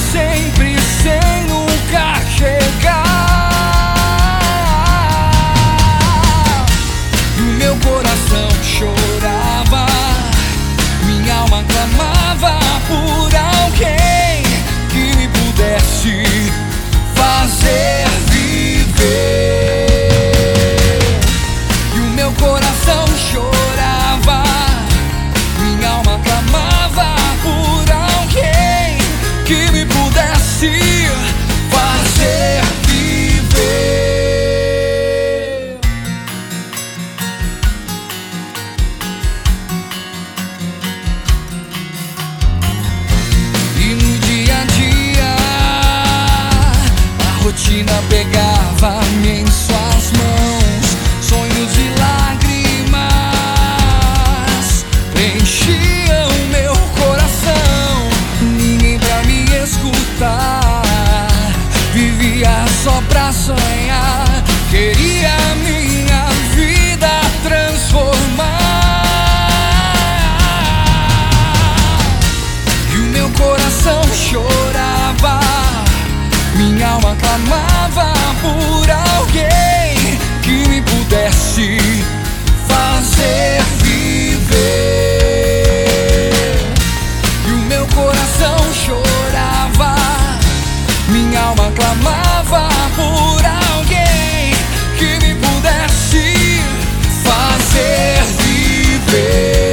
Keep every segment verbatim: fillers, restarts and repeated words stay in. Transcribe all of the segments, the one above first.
sempre sem nunca chegar. E o meu coração chorava, minha alma clamava por alguém que me pudesse fazer viver. E o meu coração chorava, minha alma clamava por alguém que me pudesse fazer viver. E no dia a dia a rotina pegava-me em suas mãos, sonhos e lágrimas enchiam meu coração. Ninguém pra me escutar, vivia só pra sonhar, queria minha vida transformar. E o meu coração chorava, minha alma clamava por alguém que me pudesse fazer viver. E o meu coração chorava, minha alma clamava por alguém que me pudesse fazer viver.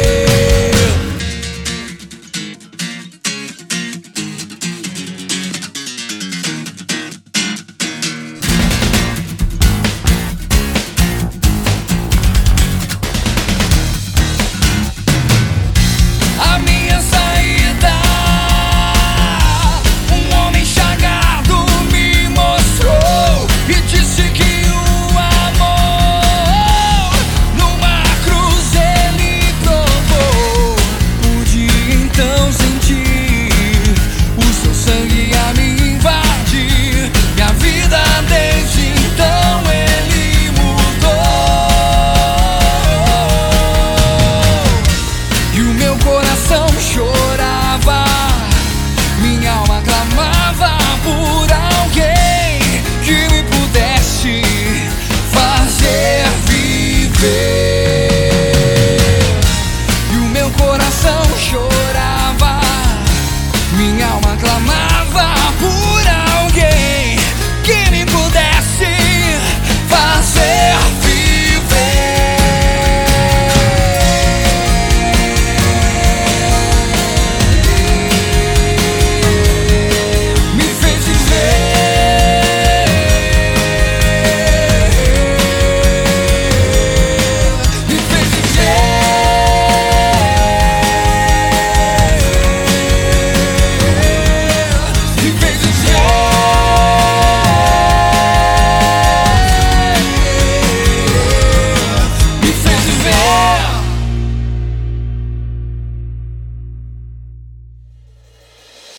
A minha saída, um homem chagado me mostrou e disse que o amor numa cruz ele provou. Pude então sentir o seu sangue a me invadir, minha vida desde então ele mudou. E o meu coração chorava, minha alma clamava por